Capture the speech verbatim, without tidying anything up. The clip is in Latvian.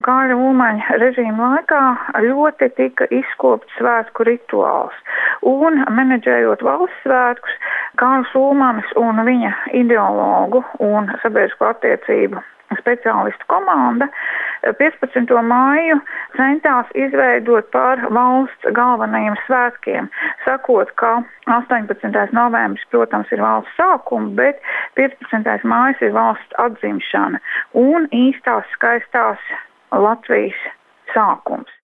Kārļa Ulmaņa režīma laikā ļoti tika izkopts svētku rituāls. Un menedžējot valsts svētkus, Kārlis Ulmanis un viņa ideologu un sabiedrisko attiecību speciālistu komanda piecpadsmito māju centās izveidot par valsts galvenajiem svētkiem, sakot, ka astoņpadsmitais novembris, protams, ir valsts sākums, bet piecpadsmitais mājas ir valsts atzimšana un īstās skaistās Latvijas sākums.